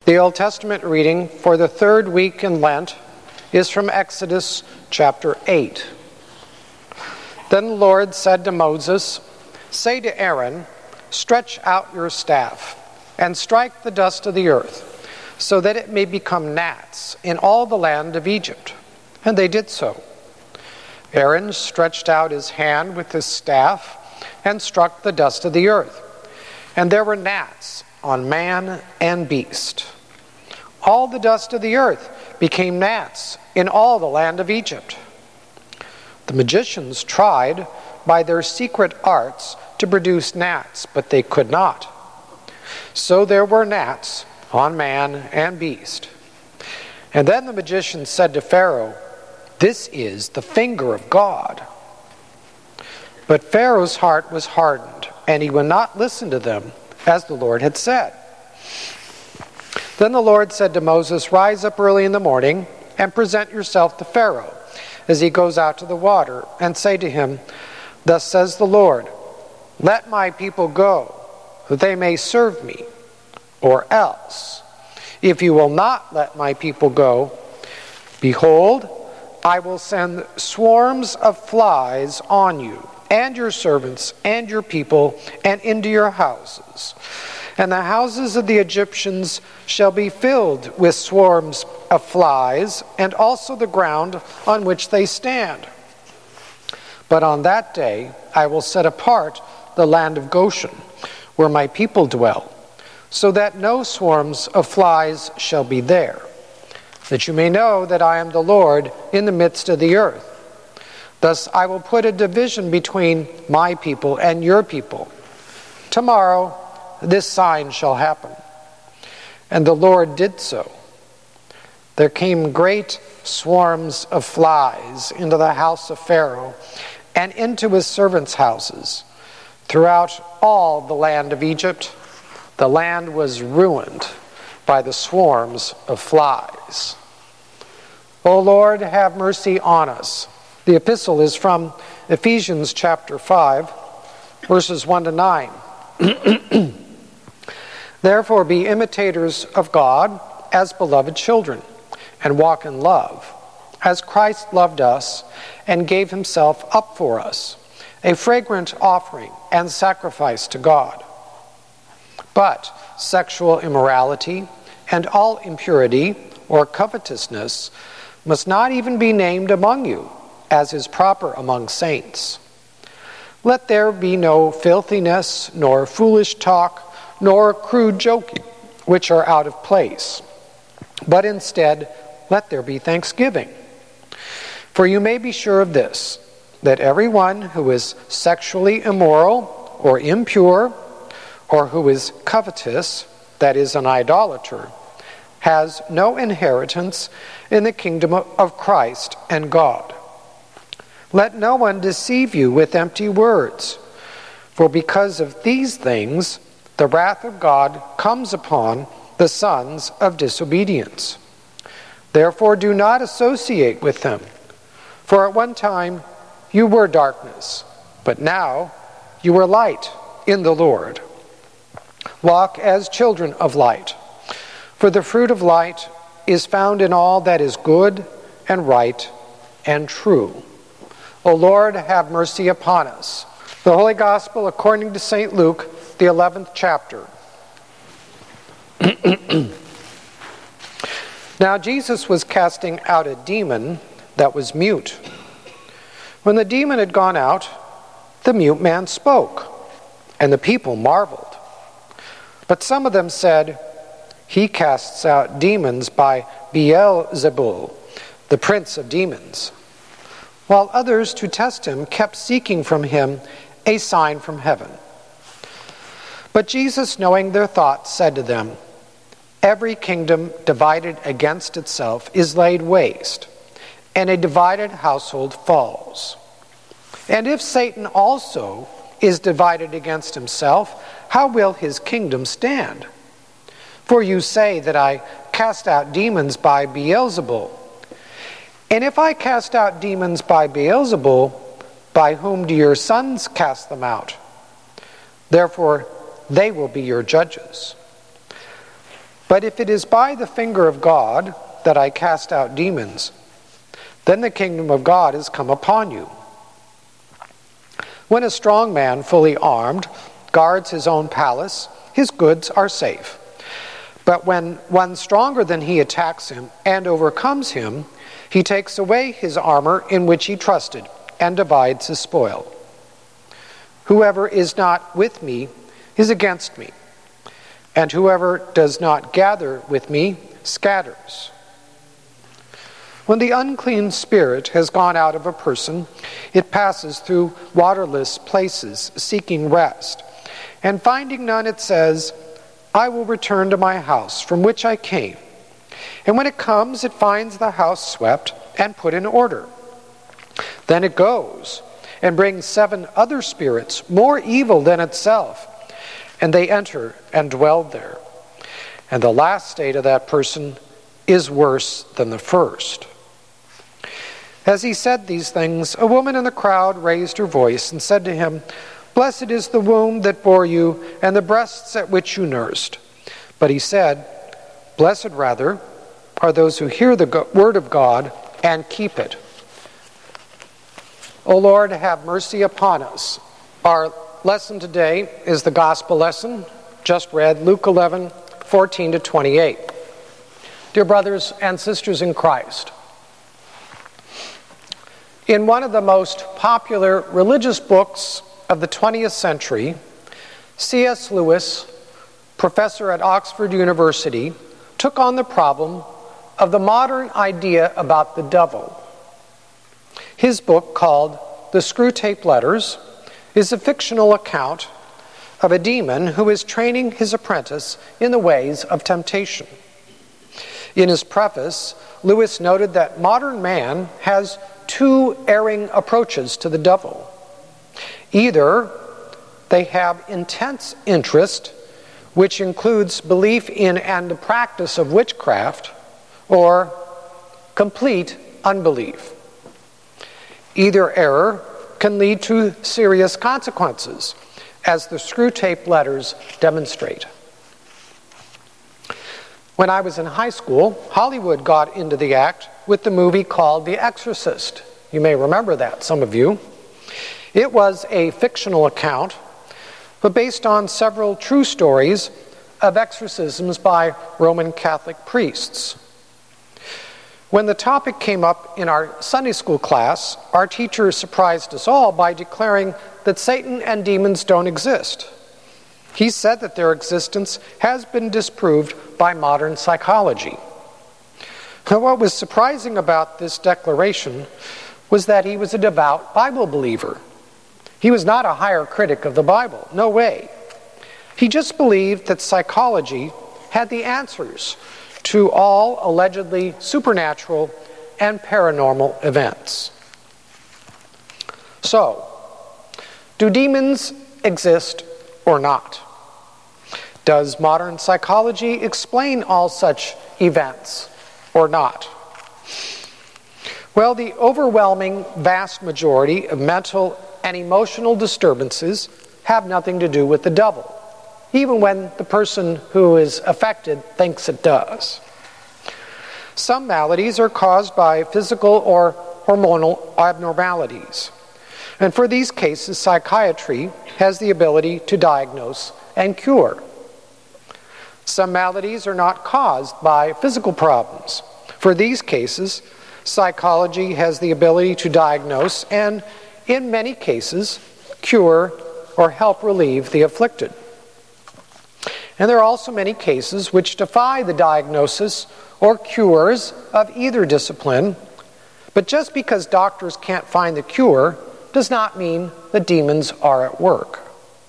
The Old Testament reading for the third week in Lent is from Exodus chapter 8. Then the Lord said to Moses, "Say to Aaron, stretch out your staff and strike the dust of the earth, so that it may become gnats in all the land of Egypt." And they did so. Aaron stretched out his hand with his staff and struck the dust of the earth, and there were gnats on man and beast. All the dust of the earth became gnats in all the land of Egypt. The magicians tried by their secret arts to produce gnats, but they could not. So there were gnats on man and beast. And then the magician said to Pharaoh, "This is the finger of God." But Pharaoh's heart was hardened, and he would not listen to them, as the Lord had said. Then the Lord said to Moses, "Rise up early in the morning and present yourself to Pharaoh as he goes out to the water, and say to him, 'Thus says the Lord, let my people go, that they may serve me. Or else, if you will not let my people go, behold, I will send swarms of flies on you, and your servants, and your people, and into your houses. And the houses of the Egyptians shall be filled with swarms of flies, and also the ground on which they stand. But on that day I will set apart the land of Goshen, where my people dwell, so that no swarms of flies shall be there, that you may know that I am the Lord in the midst of the earth. Thus I will put a division between my people and your people. Tomorrow this sign shall happen." And the Lord did so. There came great swarms of flies into the house of Pharaoh and into his servants' houses. Throughout all the land of Egypt, the land was ruined by the swarms of flies. O Lord, have mercy on us. The epistle is from Ephesians chapter 5, verses 1 to 9. "Therefore be imitators of God as beloved children, and walk in love, as Christ loved us and gave himself up for us, a fragrant offering and sacrifice to God. But sexual immorality and all impurity or covetousness must not even be named among you, as is proper among saints. Let there be no filthiness, nor foolish talk, nor crude joking, which are out of place. But instead, let there be thanksgiving. For you may be sure of this, that everyone who is sexually immoral or impure, or who is covetous, that is, an idolater, has no inheritance in the kingdom of Christ and God. Let no one deceive you with empty words, for because of these things the wrath of God comes upon the sons of disobedience. Therefore do not associate with them, for at one time you were darkness, but now you are light in the Lord. Walk as children of light, for the fruit of light is found in all that is good and right and true. O Lord, have mercy upon us." The Holy Gospel according to St. Luke, the 11th chapter. Now Jesus was casting out a demon that was mute. When the demon had gone out, the mute man spoke, and the people marveled. But some of them said, "He casts out demons by Beelzebul, the prince of demons." While others, to test him, kept seeking from him a sign from heaven. But Jesus, knowing their thoughts, said to them, "Every kingdom divided against itself is laid waste, and a divided household falls. And if Satan also is divided against himself, how will his kingdom stand? For you say that I cast out demons by Beelzebul. And if I cast out demons by Beelzebul, by whom do your sons cast them out? Therefore they will be your judges. But if it is by the finger of God that I cast out demons, then the kingdom of God is come upon you. When a strong man, fully armed, guards his own palace, his goods are safe. But when one stronger than he attacks him and overcomes him, he takes away his armor in which he trusted and divides his spoil. Whoever is not with me is against me, and whoever does not gather with me scatters. When the unclean spirit has gone out of a person, it passes through waterless places, seeking rest. And finding none, it says, I will return to my house from which I came. And when it comes, it finds the house swept and put in order. Then it goes and brings 7 other spirits, more evil than itself, and they enter and dwell there. And the last state of that person is worse than the first. As he said these things, a woman in the crowd raised her voice and said to him, Blessed is the womb that bore you, and the breasts at which you nursed. But he said, Blessed rather are those who hear the word of God and keep it. O Lord, have mercy upon us. Our lesson today is the gospel lesson, just read, Luke 11, 14 to 28. Dear brothers and sisters in Christ, in one of the most popular religious books of the 20th century, C.S. Lewis, professor at Oxford University, took on the problem of the modern idea about the devil. His book, called The Screwtape Letters, is a fictional account of a demon who is training his apprentice in the ways of temptation. In his preface, Lewis noted that modern man has 2 erring approaches to the devil. Either they have intense interest, which includes belief in and the practice of witchcraft, or complete unbelief. Either error can lead to serious consequences, as the Screwtape Letters demonstrate. When I was in high school, Hollywood got into the act with the movie called The Exorcist. You may remember that, some of you. It was a fictional account, but based on several true stories of exorcisms by Roman Catholic priests. When the topic came up in our Sunday school class, our teacher surprised us all by declaring that Satan and demons don't exist. He said that their existence has been disproved by modern psychology. Now, what was surprising about this declaration was that he was a devout Bible believer. He was not a higher critic of the Bible, no way. He just believed that psychology had the answers to all allegedly supernatural and paranormal events. So, do demons exist or not? Does modern psychology explain all such events or not? Well, the overwhelming vast majority of mental and emotional disturbances have nothing to do with the devil, even when the person who is affected thinks it does. Some maladies are caused by physical or hormonal abnormalities. And for these cases, psychiatry has the ability to diagnose and cure. Some maladies are not caused by physical problems. For these cases, psychology has the ability to diagnose and, in many cases, cure or help relieve the afflicted. And there are also many cases which defy the diagnosis or cures of either discipline, but just because doctors can't find the cure does not mean the demons are at work.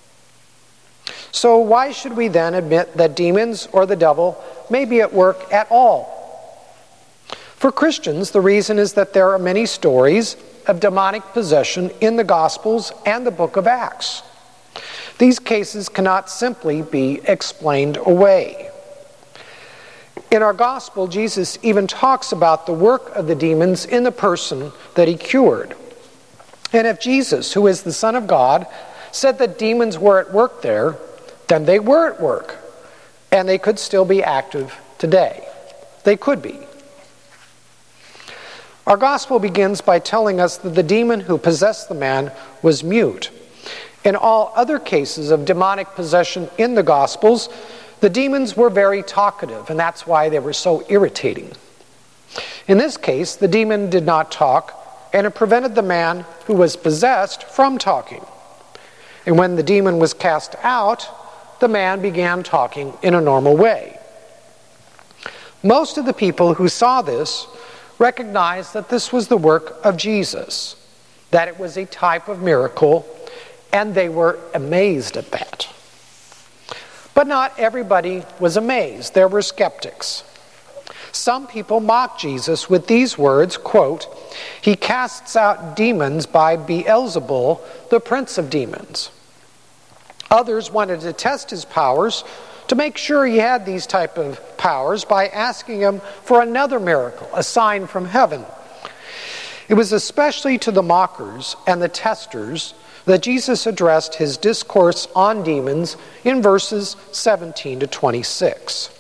So why should we then admit that demons or the devil may be at work at all? For Christians, the reason is that there are many stories of demonic possession in the Gospels and the book of Acts. These cases cannot simply be explained away. In our Gospel, Jesus even talks about the work of the demons in the person that he cured. And if Jesus, who is the Son of God, said that demons were at work there, then they were at work. And they could still be active today. They could be. Our gospel begins by telling us that the demon who possessed the man was mute. In all other cases of demonic possession in the Gospels, the demons were very talkative, and that's why they were so irritating. In this case, the demon did not talk, and it prevented the man who was possessed from talking. And when the demon was cast out, the man began talking in a normal way. Most of the people who saw this recognized that this was the work of Jesus, that it was a type of miracle, and they were amazed at that. But not everybody was amazed. There were skeptics. Some people mocked Jesus with these words, quote, "He casts out demons by Beelzebul, the prince of demons." Others wanted to test his powers to make sure he had these type of powers by asking him for another miracle, a sign from heaven. It was especially to the mockers and the testers that Jesus addressed his discourse on demons in verses 17 to 26.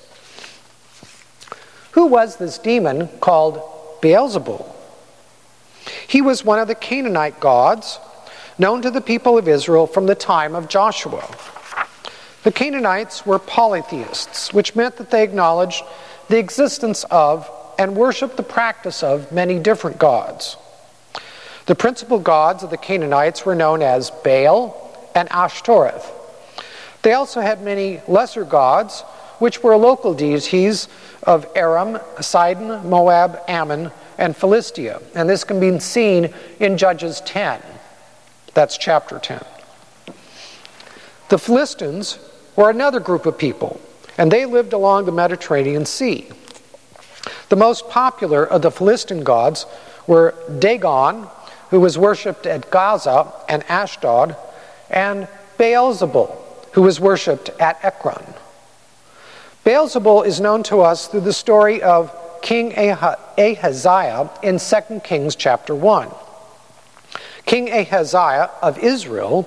Who was this demon called Beelzebul? He was one of the Canaanite gods known to the people of Israel from the time of Joshua. The Canaanites were polytheists, which meant that they acknowledged the existence of and worshiped the practice of many different gods. The principal gods of the Canaanites were known as Baal and Ashtoreth. They also had many lesser gods, which were local deities of Aram, Sidon, Moab, Ammon, and Philistia. And this can be seen in Judges 10. That's chapter 10. The Philistines were another group of people, and they lived along the Mediterranean Sea. The most popular of the Philistine gods were Dagon, who was worshipped at Gaza and Ashdod, and Beelzebul, who was worshipped at Ekron. Beelzebul is known to us through the story of King Ahaziah in 2 Kings chapter 1. King Ahaziah of Israel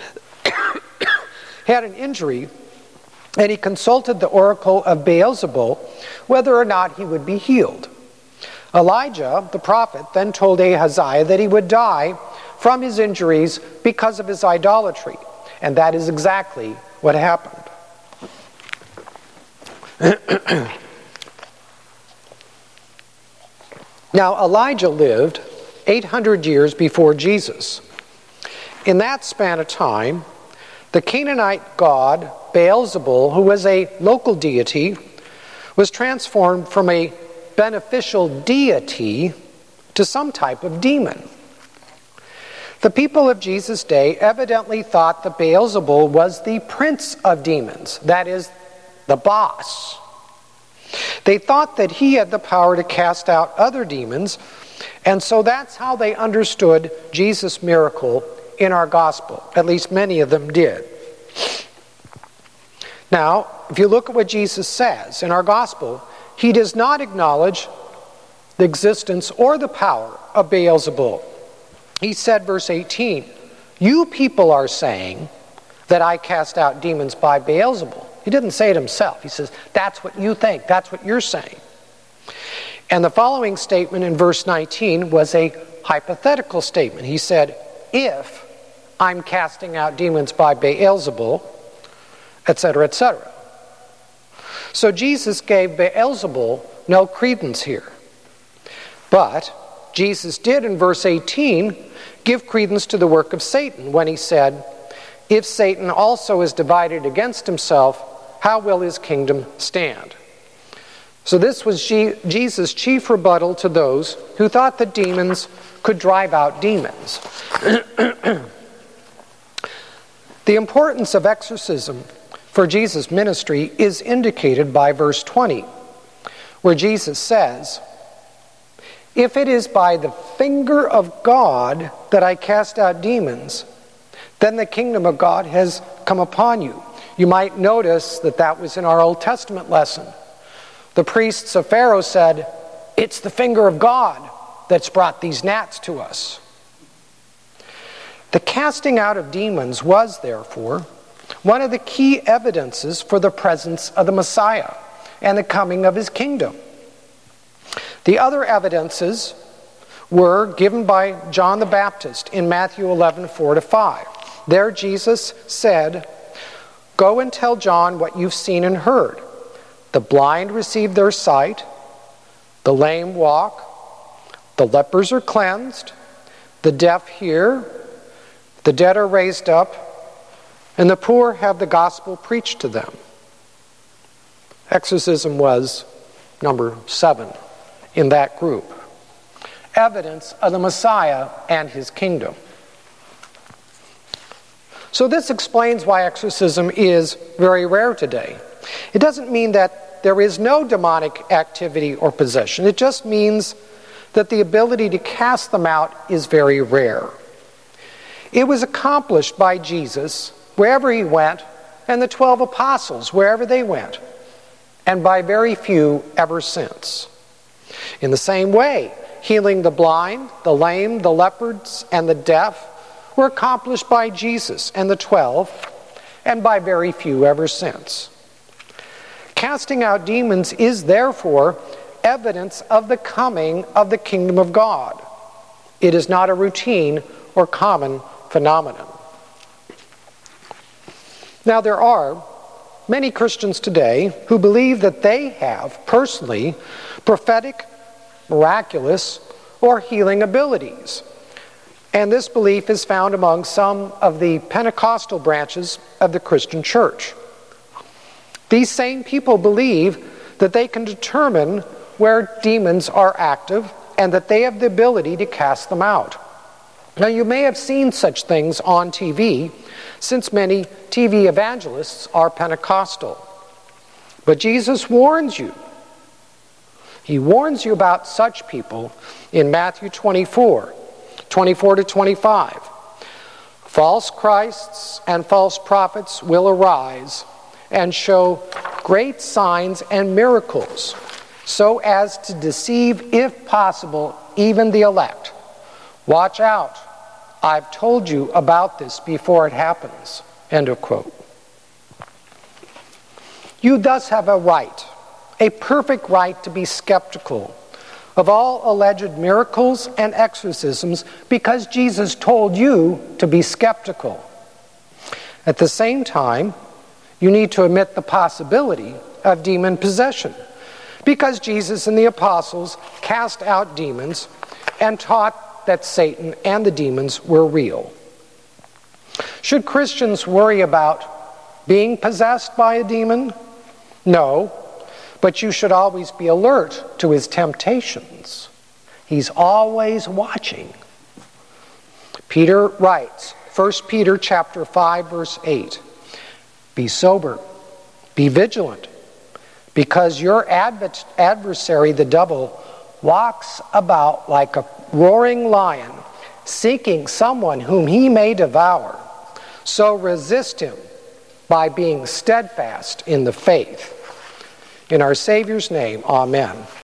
had an injury, and he consulted the oracle of Beelzebul whether or not he would be healed. Elijah, the prophet, then told Ahaziah that he would die from his injuries because of his idolatry. And that is exactly what happened. Now, Elijah lived 800 years before Jesus. In that span of time, the Canaanite god Beelzebul, who was a local deity, was transformed from a beneficial deity to some type of demon. The people of Jesus' day evidently thought that Beelzebul was the prince of demons, that is, the boss. They thought that he had the power to cast out other demons, and so that's how they understood Jesus' miracle in our gospel. At least many of them did. Now, if you look at what Jesus says in our gospel, he does not acknowledge the existence or the power of Beelzebul. He said, verse 18, "You people are saying that I cast out demons by Beelzebul." He didn't say it himself. He says, that's what you think. That's what you're saying. And the following statement in verse 19 was a hypothetical statement. He said, if I'm casting out demons by Beelzebul, etc., etc. So Jesus gave Beelzebul no credence here. But Jesus did in verse 18 give credence to the work of Satan when he said, if Satan also is divided against himself, how will his kingdom stand? So this was Jesus' chief rebuttal to those who thought that demons could drive out demons. The importance of exorcism for Jesus' ministry is indicated by verse 20, where Jesus says, if it is by the finger of God that I cast out demons, then the kingdom of God has come upon you. You might notice that that was in our Old Testament lesson. The priests of Pharaoh said, it's the finger of God that's brought these gnats to us. The casting out of demons was, therefore, one of the key evidences for the presence of the Messiah and the coming of his kingdom. The other evidences were given by John the Baptist in Matthew 11:4-5. There Jesus said, "Go and tell John what you've seen and heard. The blind receive their sight, the lame walk, the lepers are cleansed, the deaf hear, the dead are raised up, and the poor have the gospel preached to them." Exorcism was number 7 in that group. Evidence of the Messiah and his kingdom. So this explains why exorcism is very rare today. It doesn't mean that there is no demonic activity or possession. It just means that the ability to cast them out is very rare. It was accomplished by Jesus wherever he went, and the 12 apostles wherever they went, and by very few ever since. In the same way, healing the blind, the lame, the lepers, and the deaf were accomplished by Jesus and the 12, and by very few ever since. Casting out demons is therefore evidence of the coming of the kingdom of God. It is not a routine or common phenomenon. Now, there are many Christians today who believe that they have personally prophetic, miraculous, or healing abilities. And this belief is found among some of the Pentecostal branches of the Christian church. These same people believe that they can determine where demons are active and that they have the ability to cast them out. Now, you may have seen such things on TV, since many TV evangelists are Pentecostal. But Jesus warns you. He warns you about such people in Matthew 24:24-25. False Christs and false prophets will arise and show great signs and miracles, so as to deceive, if possible, even the elect. Watch out. I've told you about this before it happens. End of quote. You thus have a right, a perfect right, to be skeptical of all alleged miracles and exorcisms because Jesus told you to be skeptical. At the same time, you need to admit the possibility of demon possession because Jesus and the apostles cast out demons and taught that Satan and the demons were real. Should Christians worry about being possessed by a demon? No, but you should always be alert to his temptations. He's always watching. Peter writes, 1 Peter chapter 5, verse 8, "Be sober, be vigilant, because your adversary, the devil, walks about like a roaring lion, seeking someone whom he may devour. So resist him by being steadfast in the faith." In our Savior's name, amen.